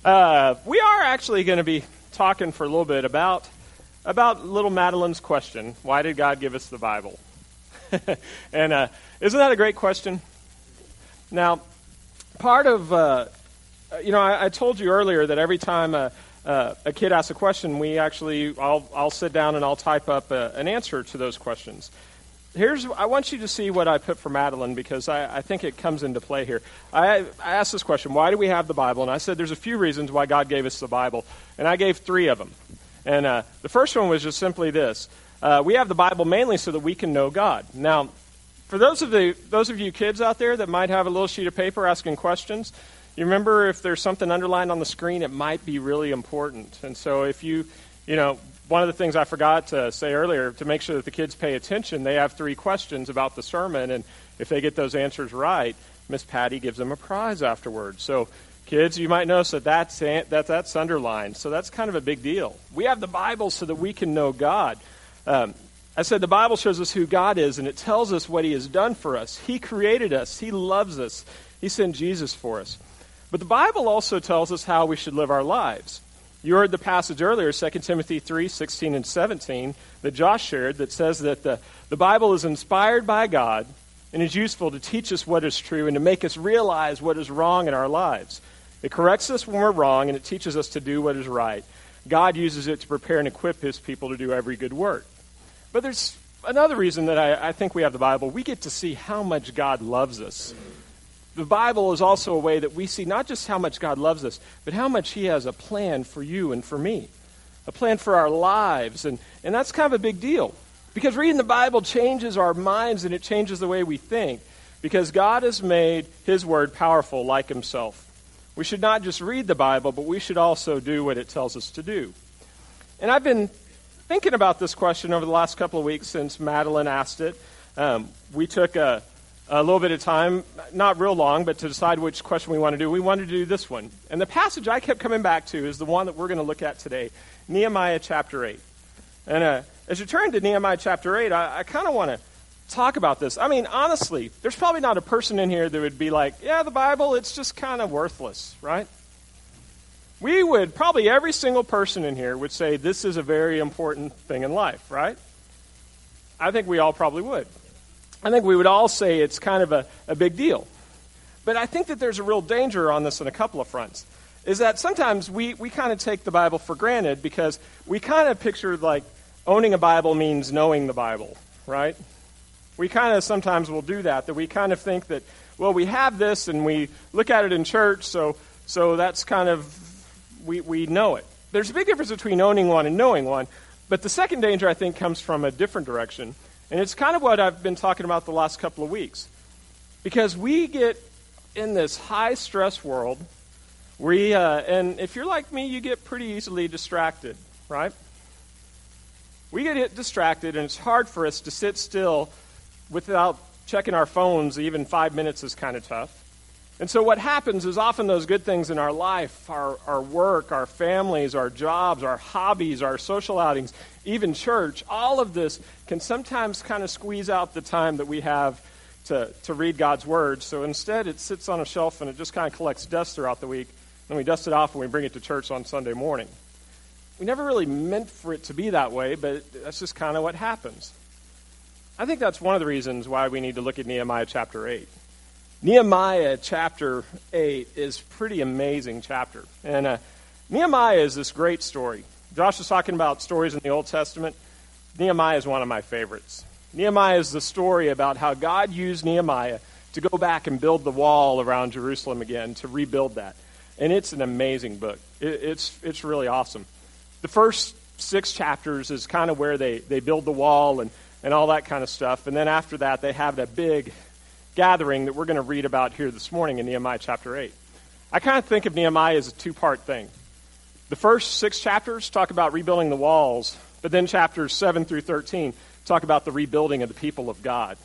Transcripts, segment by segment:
We are actually going to be talking for a little bit about little Madeline's question, why did God give us the Bible? And isn't that a great question? Now, part of, I told you earlier that every time a kid asks a question, I'll sit down and I'll type up an answer to those questions. I want you to see what I put for Madeline because I think it comes into play here. I asked this question, why do we have the Bible? And I said there's a few reasons why God gave us the Bible, and I gave 3 of them. And the first one was just simply this. We have the Bible mainly so that we can know God. Now, for those of you kids out there that might have a little sheet of paper asking questions, you remember if there's something underlined on the screen, it might be really important. And so if one of the things I forgot to say earlier, to make sure that the kids pay attention, they have 3 questions about the sermon, and if they get those answers right, Miss Patty gives them a prize afterwards. So, kids, you might notice that's underlined, so that's kind of a big deal. We have the Bible so that we can know God. I said the Bible shows us who God is, and it tells us what He has done for us. He created us. He loves us. He sent Jesus for us. But the Bible also tells us how we should live our lives. You heard the passage earlier, 2 Timothy 3:16 and 17, that Josh shared, that says that the Bible is inspired by God and is useful to teach us what is true and to make us realize what is wrong in our lives. It corrects us when we're wrong, and it teaches us to do what is right. God uses it to prepare and equip His people to do every good work. But there's another reason that I think we have the Bible. We get to see how much God loves us. The Bible is also a way that we see not just how much God loves us, but how much He has a plan for you and for me, a plan for our lives. And that's kind of a big deal because reading the Bible changes our minds and it changes the way we think because God has made His Word powerful like Himself. We should not just read the Bible, but we should also do what it tells us to do. And I've been thinking about this question over the last couple of weeks since Madeline asked it. We took a little bit of time, not real long, but to decide which question we want to do. We wanted to do this one. And the passage I kept coming back to is the one that we're going to look at today, Nehemiah chapter 8. And as you turn to Nehemiah chapter 8, I kind of want to talk about this. I mean, honestly, there's probably not a person in here that would be like, yeah, the Bible, it's just kind of worthless, right? Probably every single person in here would say this is a very important thing in life, right? I think we all probably would. I think we would all say it's kind of a big deal. But I think that there's a real danger on this on a couple of fronts, is that sometimes we kind of take the Bible for granted because we kind of picture like owning a Bible means knowing the Bible, right? We kind of sometimes will do that we kind of think that, well, we have this and we look at it in church, so that's kind of, we know it. There's a big difference between owning one and knowing one, but the second danger, I think, comes from a different direction. And it's kind of what I've been talking about the last couple of weeks. Because we get in this high-stress world, and if you're like me, you get pretty easily distracted, right? We get distracted, and it's hard for us to sit still without checking our phones. Even 5 minutes is kind of tough. And so what happens is often those good things in our life, our work, our families, our jobs, our hobbies, our social outings, even church, all of this can sometimes kind of squeeze out the time that we have to read God's Word. So instead it sits on a shelf and it just kind of collects dust throughout the week. Then we dust it off and we bring it to church on Sunday morning. We never really meant for it to be that way, but that's just kind of what happens. I think that's one of the reasons why we need to look at Nehemiah chapter 8. Nehemiah chapter 8 is a pretty amazing chapter. And Nehemiah is this great story. Josh was talking about stories in the Old Testament. Nehemiah is one of my favorites. Nehemiah is the story about how God used Nehemiah to go back and build the wall around Jerusalem again, to rebuild that. And it's an amazing book. It's really awesome. The first 6 chapters is kind of where they build the wall and all that kind of stuff. And then after that, they have that big gathering that we're going to read about here this morning in Nehemiah chapter 8. I kind of think of Nehemiah as a 2-part thing. The first 6 chapters talk about rebuilding the walls, but then chapters 7 through 13 talk about the rebuilding of the people of God.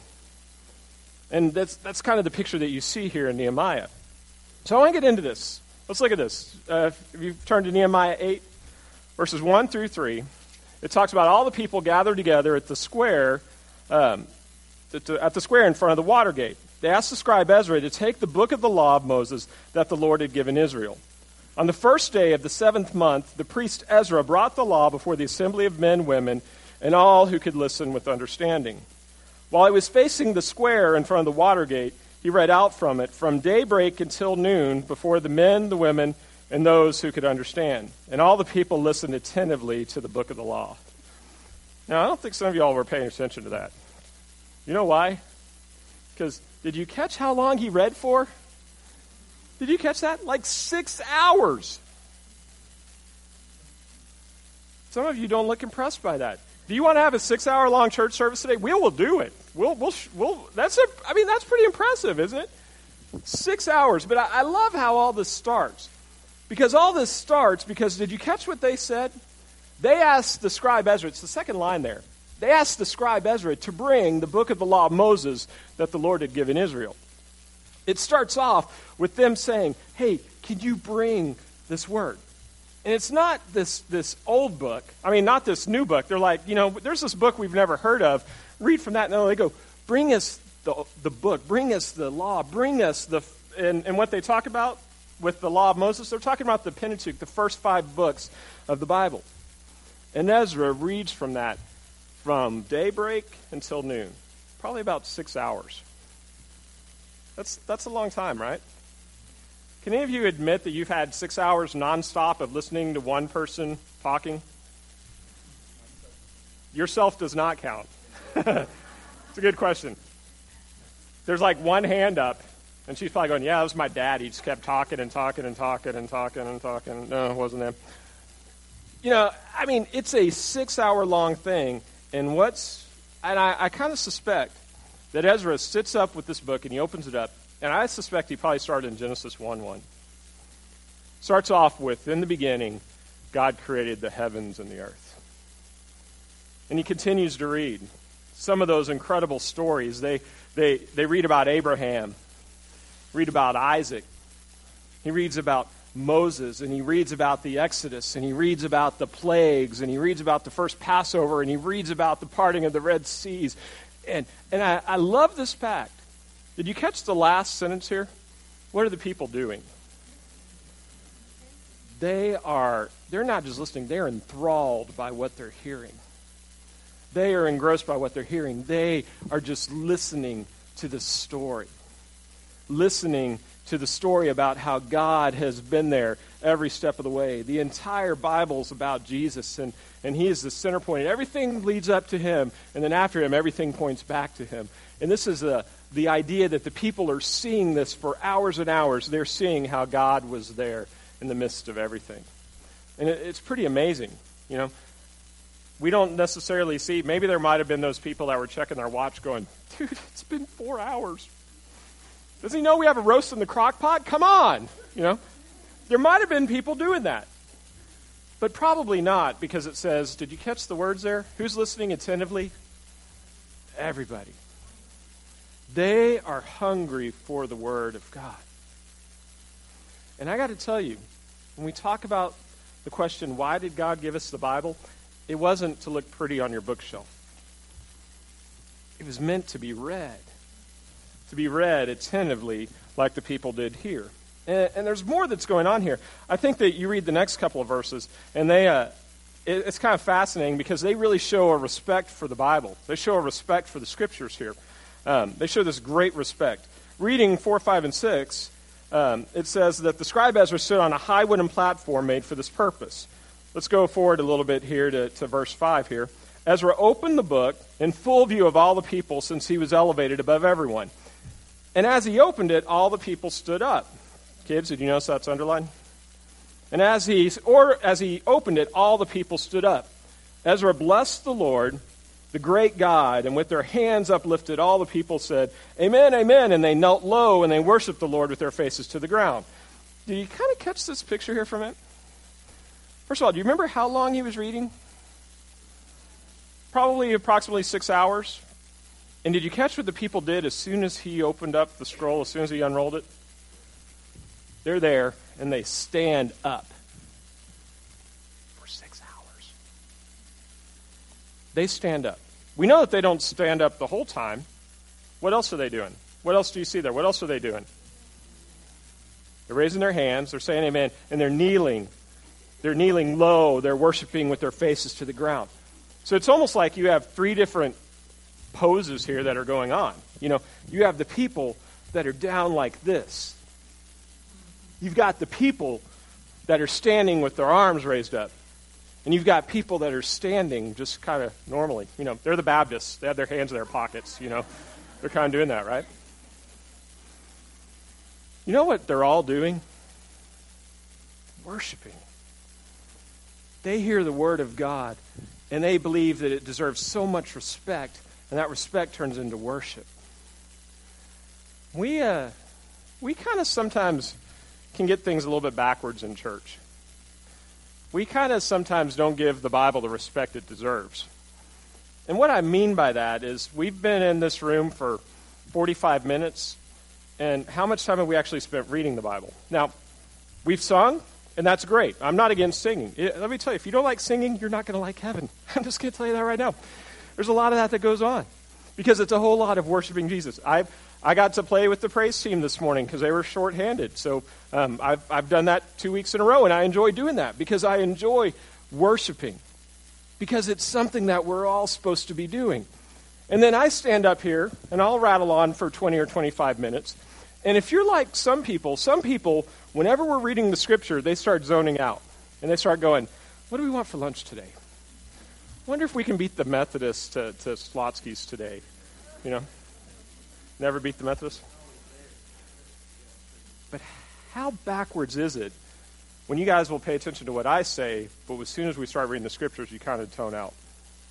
And that's kind of the picture that you see here in Nehemiah. So I want to get into this. Let's look at this. If you turn to Nehemiah 8, verses 1 through 3, it talks about all the people gathered together at the square at the square in front of the water gate. They asked the scribe Ezra to take the book of the law of Moses that the Lord had given Israel. On the first day of the 7th month, the priest Ezra brought the law before the assembly of men, women, and all who could listen with understanding. While he was facing the square in front of the water gate, he read out from it from daybreak until noon before the men, the women, and those who could understand. And all the people listened attentively to the book of the law. Now, I don't think some of y'all were paying attention to that. You know why? Because did you catch how long he read for? Did you catch that? Like 6 hours. Some of you don't look impressed by that. Do you want to have a 6-hour-long church service today? We will do it. That's pretty impressive, isn't it? 6 hours. But I love how all this starts. Because all this starts because, did you catch what they said? They asked the scribe Ezra, it's the second line there. They asked the scribe Ezra to bring the book of the law of Moses that the Lord had given Israel. It starts off with them saying, hey, can you bring this word? And it's not this old book. I mean, not this new book. They're like, there's this book we've never heard of. Read from that. No, they go, bring us the book. Bring us the law. Bring us and what they talk about with the law of Moses, they're talking about the Pentateuch, the first 5 books of the Bible. And Ezra reads from that from daybreak until noon, probably about 6 hours. That's a long time, right? Can any of you admit that you've had 6 hours nonstop of listening to one person talking? Yourself does not count. It's a good question. There's like one hand up, and she's probably going, yeah, that was my dad. He just kept talking and talking and talking and talking and talking. No, it wasn't him. It's a 6-hour-long thing, and I kind of suspect that Ezra sits up with this book and he opens it up, and I suspect he probably started in Genesis 1:1. Starts off with, in the beginning, God created the heavens and the earth. And he continues to read some of those incredible stories. They read about Abraham, read about Isaac. He reads about Moses, and he reads about the Exodus, and he reads about the plagues, and he reads about the first Passover, and he reads about the parting of the Red Seas. And I love this fact. Did you catch the last sentence here? What are the people doing? They're not just listening, they're enthralled by what they're hearing. They are engrossed by what they're hearing. They are just listening to the story. Listening to the story about how God has been there every step of the way. The entire Bible is about Jesus, and he is the center point. Everything leads up to him, and then after him, everything points back to him. And this is the idea that the people are seeing this for hours and hours. They're seeing how God was there in the midst of everything. And it's pretty amazing, We don't necessarily see, maybe there might have been those people that were checking their watch going, dude, it's been 4 hours. Doesn't he know we have a roast in the crock pot? Come on, There might have been people doing that. But probably not, because it says, did you catch the words there? Who's listening attentively? Everybody. They are hungry for the Word of God. And I got to tell you, when we talk about the question, why did God give us the Bible? It wasn't to look pretty on your bookshelf. It was meant to be read attentively like the people did here. And there's more that's going on here. I think that you read the next couple of verses, and it's kind of fascinating because they really show a respect for the Bible. They show a respect for the Scriptures here. They show this great respect. Reading 4, 5, and 6, it says that the scribe Ezra stood on a high wooden platform made for this purpose. Let's go forward a little bit here to verse 5 here. Ezra opened the book in full view of all the people, since he was elevated above everyone. And as he opened it, all the people stood up. Kids, did you notice that's underlined? And as he opened it, all the people stood up. Ezra blessed the Lord, the great God, and with their hands uplifted, all the people said, Amen, amen, and they knelt low and they worshiped the Lord with their faces to the ground. Did you kind of catch this picture here from it? First of all, do you remember how long he was reading? Probably approximately 6 hours. And did you catch what the people did as soon as he opened up the scroll, as soon as he unrolled it? They're there, and they stand up for 6 hours. They stand up. We know that they don't stand up the whole time. What else are they doing? What else do you see there? What else are they doing? They're raising their hands, they're saying amen, and they're kneeling. They're kneeling low, they're worshiping with their faces to the ground. So it's almost like you have three different poses here that are going on. You have the people that are down like this. You've got the people that are standing with their arms raised up. And you've got people that are standing just kind of normally. They're the Baptists. They have their hands in their pockets, They're kind of doing that, right? You know what they're all doing? Worshiping. They hear the word of God, and they believe that it deserves so much respect, and that respect turns into worship. We kind of sometimes can get things a little bit backwards in church. We kind of sometimes don't give the Bible the respect it deserves. And what I mean by that is we've been in this room for 45 minutes, and how much time have we actually spent reading the Bible? Now, we've sung, and that's great. I'm not against singing. Let me tell you, if you don't like singing, you're not going to like heaven. I'm just going to tell you that right now. There's a lot of that goes on because it's a whole lot of worshiping Jesus. I got to play with the praise team this morning because they were shorthanded. So I've done that 2 weeks in a row, and I enjoy doing that because I enjoy worshiping because it's something that we're all supposed to be doing. And then I stand up here, and I'll rattle on for 20 or 25 minutes. And if you're like some people, whenever we're reading the Scripture, they start zoning out. And they start going, what do we want for lunch today? Wonder if we can beat the Methodists to Slotsky's today. Never beat the Methodists? But how backwards is it when you guys will pay attention to what I say, but as soon as we start reading the Scriptures, you kind of tone out?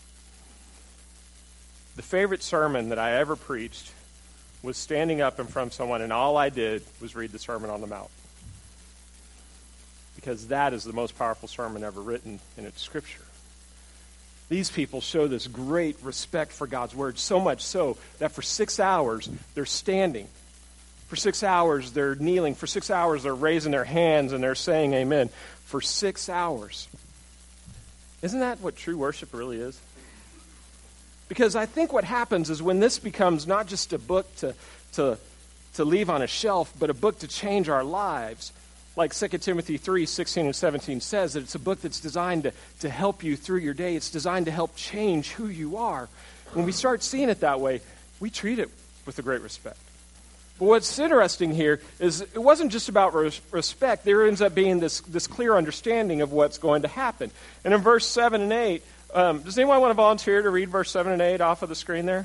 The favorite sermon that I ever preached was standing up in front of someone, and all I did was read the Sermon on the Mount. Because that is the most powerful sermon ever written, and it's Scripture. These people show this great respect for God's Word, so much so that for 6 hours they're standing. For 6 hours they're kneeling. For 6 hours they're raising their hands and they're saying amen. For 6 hours. Isn't that what true worship really is? Because I think what happens is when this becomes not just a book to leave on a shelf, but a book to change our lives, like 2 Timothy 3:16 and 17 says, that it's a book that's designed to help you through your day. It's designed to help change who you are. When we start seeing it that way, we treat it with a great respect. But what's interesting here is it wasn't just about respect. There ends up being this clear understanding of what's going to happen. And in verse 7 and 8, does anyone want to volunteer to read verse 7 and 8 off of the screen there?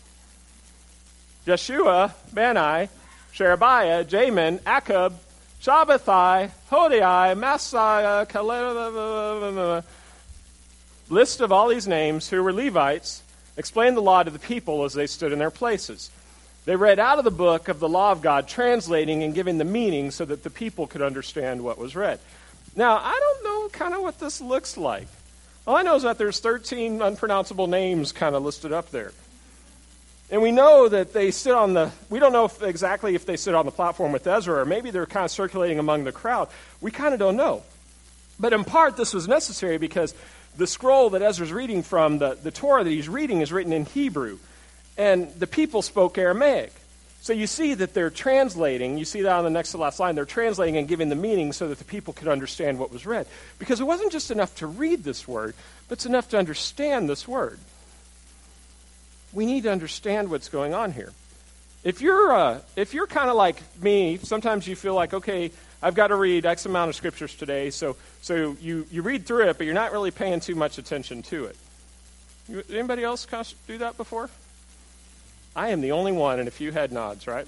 Jeshua, Bani, Sherebiah, Jamin, Akub, Shabbathai, Hodiai, Messiah, Caleb, list of all these names who were Levites, explained the law to the people as they stood in their places. They read out of the book of the law of God, translating and giving the meaning so that the people could understand what was read. Now, I don't know kind of what this looks like. All I know is that there's 13 unpronounceable names kind of listed up there. And we know that they sit on we don't know exactly if they sit on the platform with Ezra, or maybe they're kind of circulating among the crowd. We kind of don't know. But in part, this was necessary because the scroll that Ezra's reading from, the Torah that he's reading, is written in Hebrew. And the people spoke Aramaic. So you see that they're translating. You see that on the next to last line. They're translating and giving the meaning so that the people could understand what was read. Because it wasn't just enough to read this word, but it's enough to understand this word. We need to understand what's going on here. If you're kind of like me, sometimes you feel like, okay, I've got to read X amount of scriptures today, so you read through it, but you're not really paying too much attention to it. Anybody else kind of do that before? I am the only one, and a few head nods, right?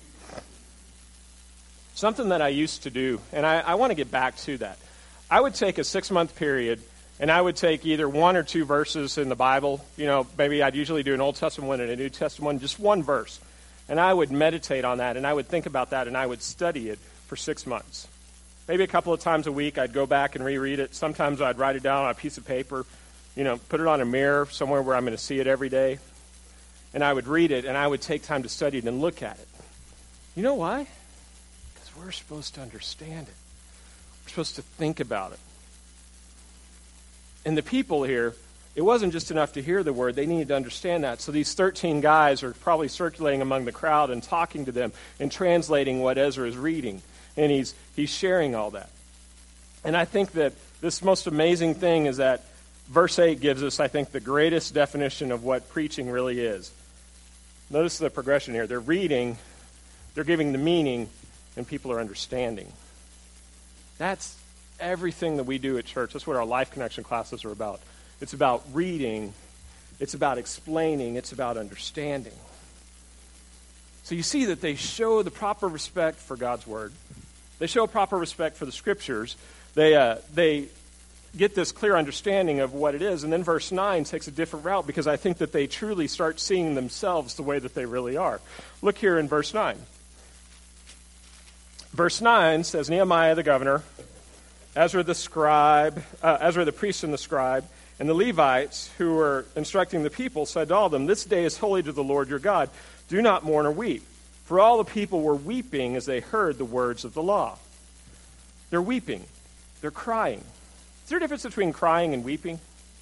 Something that I used to do, and I want to get back to that. I would take a 6-month period, and I would take either 1 or 2 verses in the Bible. Maybe I'd usually do an Old Testament one and a New Testament one, just one verse. And I would meditate on that, and I would think about that, and I would study it for 6 months. Maybe a couple of times a week I'd go back and reread it. Sometimes I'd write it down on a piece of paper, put it on a mirror somewhere where I'm going to see it every day. And I would read it, and I would take time to study it and look at it. You know why? Because we're supposed to understand it. We're supposed to think about it. And the people here, it wasn't just enough to hear the word. They needed to understand that. So these 13 guys are probably circulating among the crowd and talking to them and translating what Ezra is reading. And he's sharing all that. And I think that this most amazing thing is that verse 8 gives us, I think, the greatest definition of what preaching really is. Notice the progression here. They're reading, they're giving the meaning, and people are understanding. That's everything that we do at church. That's what our Life Connection classes are about. It's about reading, it's about explaining, it's about understanding. So you see that they show the proper respect for God's Word. They show proper respect for the Scriptures. They get this clear understanding of what it is. And then verse 9 takes a different route because I think that they truly start seeing themselves the way that they really are. Look here in verse 9. Verse 9 says, Nehemiah the governor, Ezra the priest and the scribe, and the Levites who were instructing the people said to all of them, This day is holy to the Lord your God. Do not mourn or weep. For all the people were weeping as they heard the words of the law. They're weeping. They're crying. Is there a difference between crying and weeping?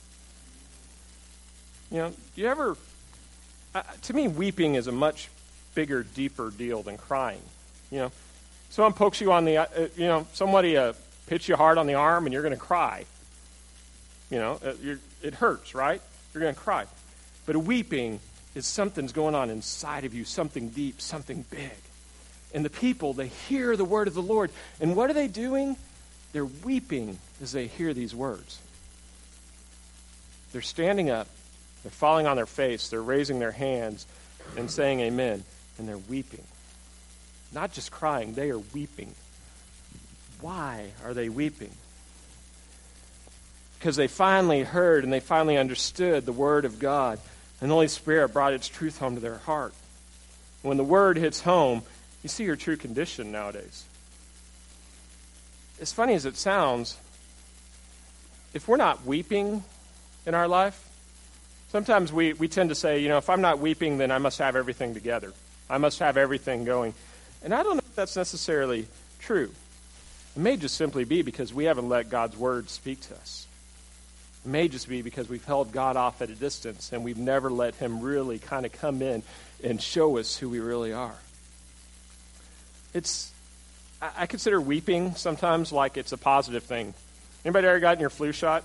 You know, do you ever... to me, weeping is a much bigger, deeper deal than crying. You know, someone pokes you on the... somebody hits you hard on the arm and you're going to cry. You know, it hurts, right? You're going to cry. But a weeping is something's going on inside of you, something deep, something big. And the people, they hear the word of the Lord. And what are they doing? They're weeping as they hear these words. They're standing up. They're falling on their face. They're raising their hands and saying amen. And they're weeping. Not just crying, they are weeping. Why are they weeping? Because they finally heard and they finally understood the Word of God. And the Holy Spirit brought its truth home to their heart. When the Word hits home, you see your true condition nowadays. As funny as it sounds, if we're not weeping in our life, sometimes we tend to say, if I'm not weeping, then I must have everything together. I must have everything going. And I don't know if that's necessarily true. It may just simply be because we haven't let God's Word speak to us. It may just be because we've held God off at a distance and we've never let Him really kind of come in and show us who we really are. I consider weeping sometimes like it's a positive thing. Anybody ever gotten your flu shot?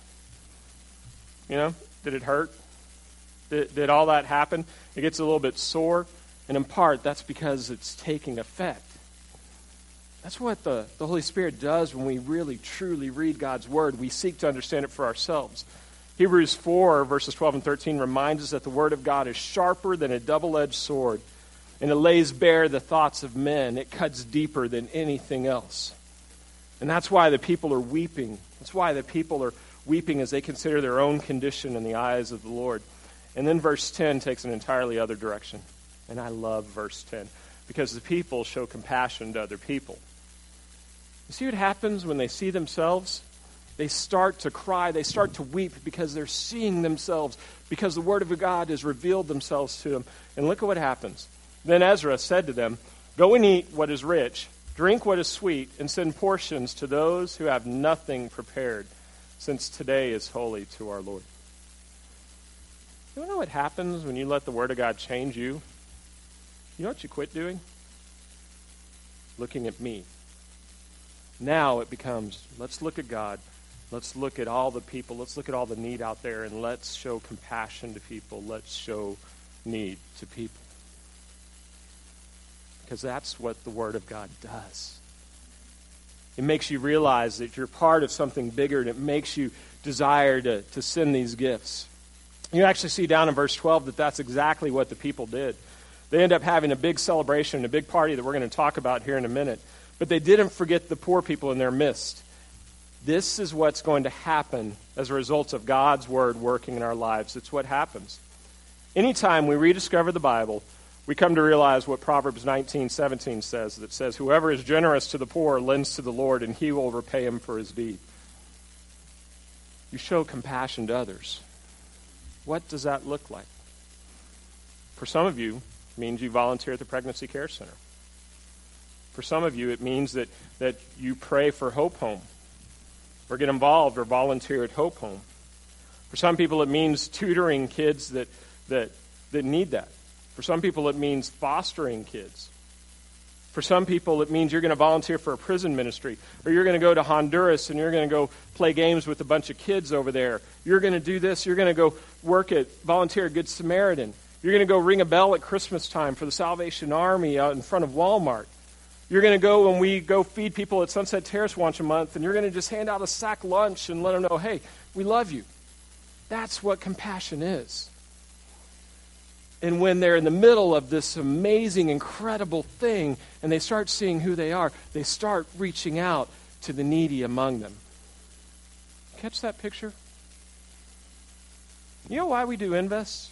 Did it hurt? Did all that happen? It gets a little bit sore, and in part, that's because it's taking effect. That's what the Holy Spirit does when we really, truly read God's Word. We seek to understand it for ourselves. Hebrews 4, verses 12 and 13 reminds us that the Word of God is sharper than a double-edged sword, and it lays bare the thoughts of men. It cuts deeper than anything else. And that's why the people are weeping. That's why the people are weeping as they consider their own condition in the eyes of the Lord. And then verse 10 takes an entirely other direction. And I love verse 10 because the people show compassion to other people. You see what happens when they see themselves? They start to cry. They start to weep because they're seeing themselves, because the Word of God has revealed themselves to them. And look at what happens. Then Ezra said to them, Go and eat what is rich, drink what is sweet, and send portions to those who have nothing prepared, since today is holy to our Lord. You know what happens when you let the Word of God change you? You know what you quit doing? Looking at me. Now it becomes, let's look at God. Let's look at all the people. Let's look at all the need out there, and let's show compassion to people. Let's show need to people. Because that's what the Word of God does. It makes you realize that you're part of something bigger, and it makes you desire to send these gifts. You actually see down in verse 12 that that's exactly what the people did. They end up having a big celebration, a big party that we're going to talk about here in a minute. But they didn't forget the poor people in their midst. This is what's going to happen as a result of God's Word working in our lives. It's what happens. Anytime we rediscover the Bible, we come to realize what Proverbs 19:17 says, that says, Whoever is generous to the poor lends to the Lord, and He will repay him for his deed. You show compassion to others. What does that look like? For some of you, it means you volunteer at the Pregnancy Care Center. For some of you, it means that you pray for Hope Home, or get involved or volunteer at Hope Home. For some people, it means tutoring kids that need that. For some people, it means fostering kids. For some people, it means you're going to volunteer for a prison ministry, or you're going to go to Honduras and you're going to go play games with a bunch of kids over there. You're going to do this. You're going to go volunteer at Good Samaritan. You're going to go ring a bell at Christmas time for the Salvation Army out in front of Walmart. You're going to go when we go feed people at Sunset Terrace once a month, and you're going to just hand out a sack lunch and let them know, hey, we love you. That's what compassion is. And when they're in the middle of this amazing, incredible thing, and they start seeing who they are, they start reaching out to the needy among them. Catch that picture? You know why we do Invest?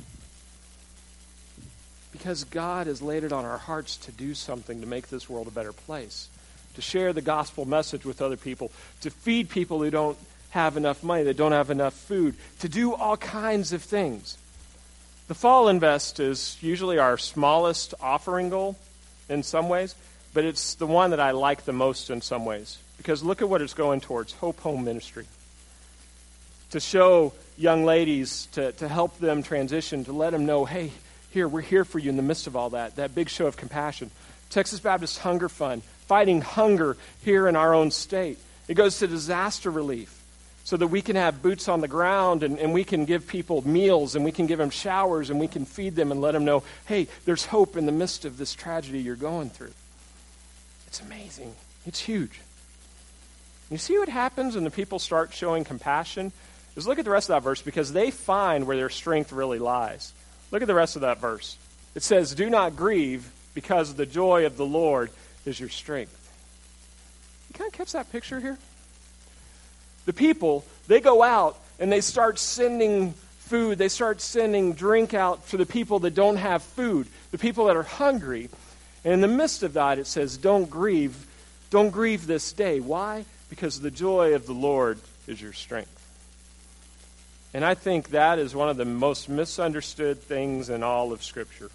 Because God has laid it on our hearts to do something to make this world a better place, to share the gospel message with other people, to feed people who don't have enough money, that don't have enough food, to do all kinds of things. The Fall Invest is usually our smallest offering goal in some ways, but it's the one that I like the most in some ways, because look at what it's going towards, Hope Home Ministry. To show young ladies, to help them transition, to let them know, hey, here, we're here for you in the midst of all that big show of compassion. Texas Baptist Hunger Fund, fighting hunger here in our own state. It goes to disaster relief so that we can have boots on the ground and we can give people meals and we can give them showers and we can feed them and let them know, hey, there's hope in the midst of this tragedy you're going through. It's amazing. It's huge. You see what happens when the people start showing compassion? Just look at the rest of that verse, because they find where their strength really lies. Look at the rest of that verse. It says, do not grieve, because the joy of the Lord is your strength. You kind of catch that picture here? The people, they go out and they start sending food. They start sending drink out to the people that don't have food, the people that are hungry. And in the midst of that, it says, don't grieve this day. Why? Because the joy of the Lord is your strength. And I think that is one of the most misunderstood things in all of Scripture.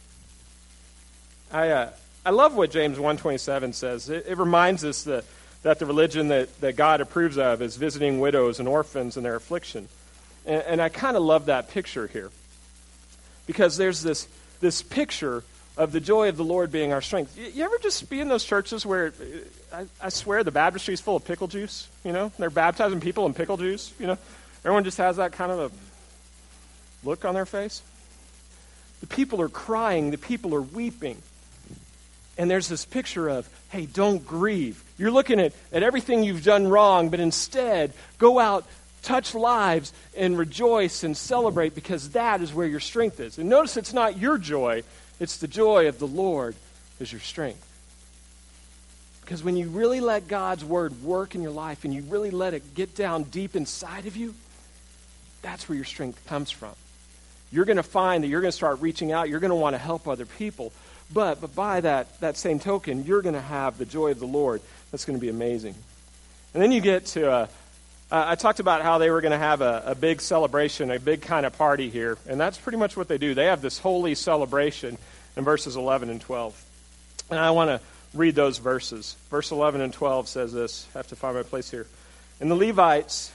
I love what James 1:27 says. It reminds us that the religion that God approves of is visiting widows and orphans in their affliction. And I kind of love that picture here. Because there's this picture of the joy of the Lord being our strength. You ever just be in those churches where, I swear, the baptistry is full of pickle juice? You know, they're baptizing people in pickle juice, you know. Everyone just has that kind of a look on their face. The people are crying. The people are weeping. And there's this picture of, hey, don't grieve. You're looking at everything you've done wrong, but instead, go out, touch lives, and rejoice and celebrate, because that is where your strength is. And notice it's not your joy. It's the joy of the Lord is your strength. Because when you really let God's word work in your life and you really let it get down deep inside of you, that's where your strength comes from. You're going to find that you're going to start reaching out. You're going to want to help other people. But by that same token, you're going to have the joy of the Lord. That's going to be amazing. And then you get to, I talked about how they were going to have a big celebration, a big kind of party here. And that's pretty much what they do. They have this holy celebration in verses 11 and 12. And I want to read those verses. Verse 11 and 12 says this. I have to find my place here. And the Levites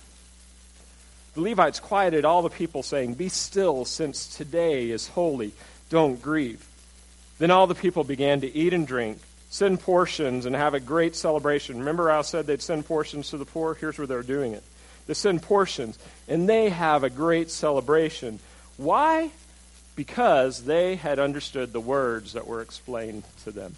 quieted all the people, saying, be still, since today is holy. Don't grieve. Then all the people began to eat and drink, send portions, and have a great celebration. Remember how I said they'd send portions to the poor? Here's where they're doing it. They send portions, and they have a great celebration. Why? Because they had understood the words that were explained to them.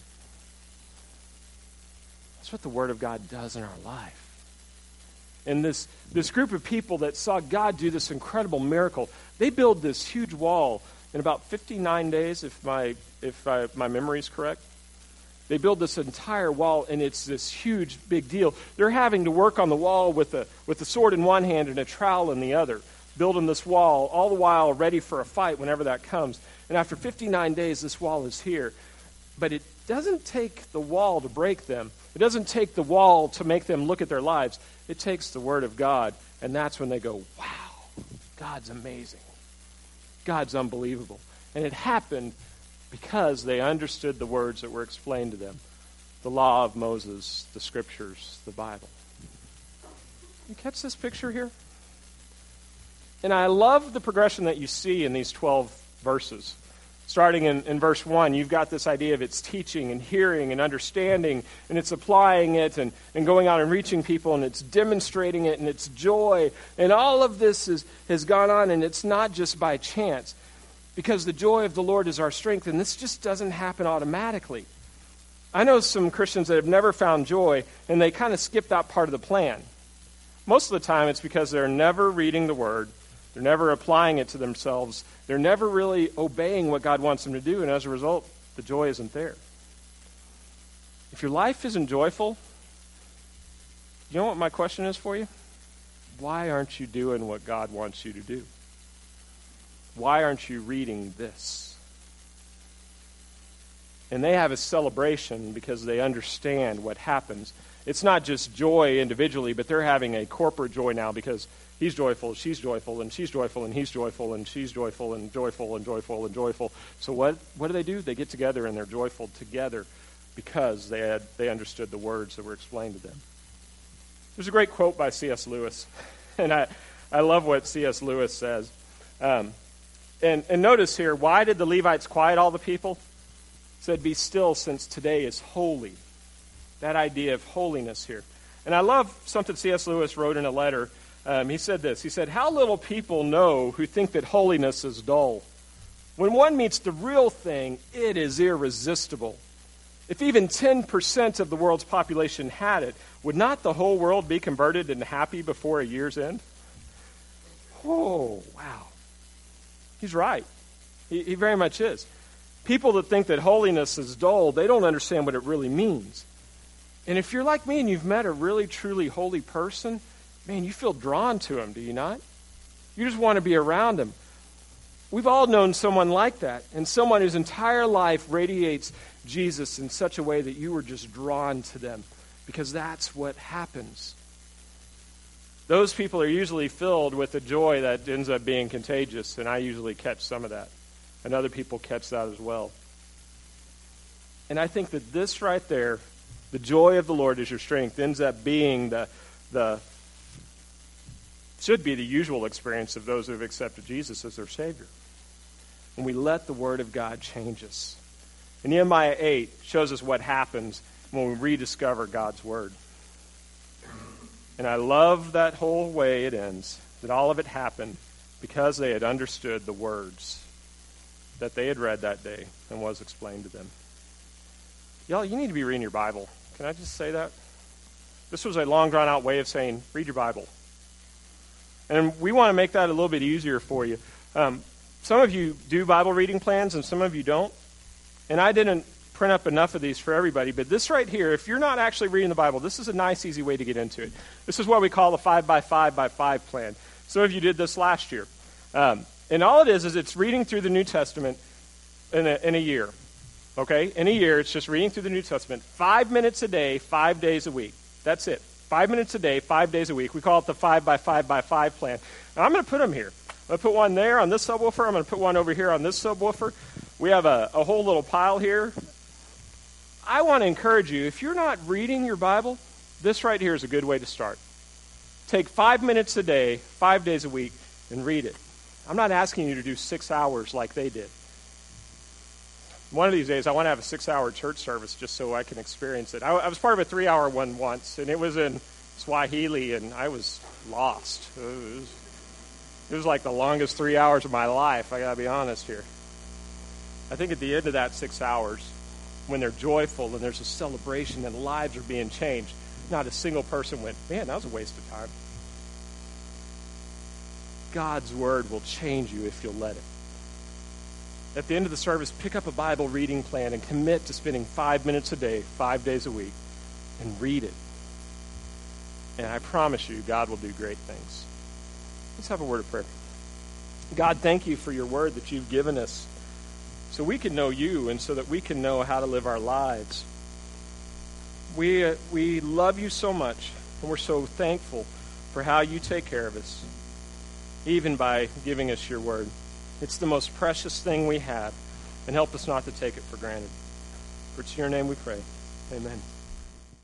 That's what the Word of God does in our life. And this group of people that saw God do this incredible miracle, they build this huge wall in about 59 days, if my memory is correct. They build this entire wall, and it's this huge, big deal. They're having to work on the wall with a sword in one hand and a trowel in the other, building this wall, all the while ready for a fight whenever that comes. And after 59 days, this wall is here. But it doesn't take the wall to break them. It doesn't take the wall to make them look at their lives. It takes the Word of God, and that's when they go, wow, God's amazing. God's unbelievable. And it happened because they understood the words that were explained to them. The law of Moses, the Scriptures, the Bible. You catch this picture here? And I love the progression that you see in these 12 verses. Starting in verse 1, you've got this idea of it's teaching and hearing and understanding, and it's applying it and going out and reaching people, and it's demonstrating it, and it's joy. And all of this has gone on, and it's not just by chance, because the joy of the Lord is our strength, and this just doesn't happen automatically. I know some Christians that have never found joy, and they kind of skip that part of the plan. Most of the time, it's because they're never reading the Word. They're never applying it to themselves. They're never really obeying what God wants them to do, and as a result, the joy isn't there. If your life isn't joyful, you know what my question is for you? Why aren't you doing what God wants you to do? Why aren't you reading this? And they have a celebration because they understand what happens. It's not just joy individually, but they're having a corporate joy now because he's joyful, she's joyful, and she's joyful, and he's joyful, and she's joyful, and joyful, and joyful, and joyful. So what do? They get together, and they're joyful together because they understood the words that were explained to them. There's a great quote by C.S. Lewis, and I love what C.S. Lewis says. And notice here, why did the Levites quiet all the people? He said, "Be still, since today is holy." That idea of holiness here. And I love something C.S. Lewis wrote in a letter. He said this. He said, "How little people know who think that holiness is dull. When one meets the real thing, it is irresistible. If even 10% of the world's population had it, would not the whole world be converted and happy before a year's end?" Oh, wow. He's right. He very much is. People that think that holiness is dull, they don't understand what it really means. And if you're like me and you've met a really, truly holy person, man, you feel drawn to him, do you not? You just want to be around him. We've all known someone like that, and someone whose entire life radiates Jesus in such a way that you were just drawn to them, because that's what happens. Those people are usually filled with a joy that ends up being contagious, and I usually catch some of that, and other people catch that as well. And I think that this right there, the joy of the Lord is your strength, ends up being should be the usual experience of those who have accepted Jesus as their Savior. And we let the Word of God change us. And Nehemiah 8 shows us what happens when we rediscover God's Word. And I love that whole way it ends, that all of it happened because they had understood the words that they had read that day and was explained to them. Y'all, you need to be reading your Bible. Can I just say that? This was a long, drawn-out way of saying, read your Bible. And we want to make that a little bit easier for you. Some of you do Bible reading plans, and some of you don't. And I didn't print up enough of these for everybody, but this right here, if you're not actually reading the Bible, this is a nice, easy way to get into it. This is what we call the 5x5x5 plan. Some of you did this last year. And all it is it's reading through the New Testament in a year. Okay? In a year, it's just reading through the New Testament 5 minutes a day, 5 days a week. That's it. 5 minutes a day, 5 days a week. We call it the 5x5x5 plan. Now, I'm going to put them here. I'm going to put one there on this subwoofer. I'm going to put one over here on this subwoofer. We have a whole little pile here. I want to encourage you, if you're not reading your Bible, this right here is a good way to start. Take 5 minutes a day, 5 days a week, and read it. I'm not asking you to do 6 hours like they did. One of these days, I want to have a 6-hour church service just so I can experience it. I was part of a 3-hour one once, and it was in Swahili, and I was lost. It was like the longest 3 hours of my life, I got to be honest here. I think at the end of that 6 hours, when they're joyful and there's a celebration and lives are being changed, not a single person went, man, that was a waste of time. God's Word will change you if you'll let it. At the end of the service, pick up a Bible reading plan and commit to spending 5 minutes a day, 5 days a week, and read it. And I promise you, God will do great things. Let's have a word of prayer. God, thank you for your word that you've given us so we can know you and so that we can know how to live our lives. We love you so much, and we're so thankful for how you take care of us, even by giving us your word. It's the most precious thing we have, and help us not to take it for granted. For it's in your name we pray. Amen.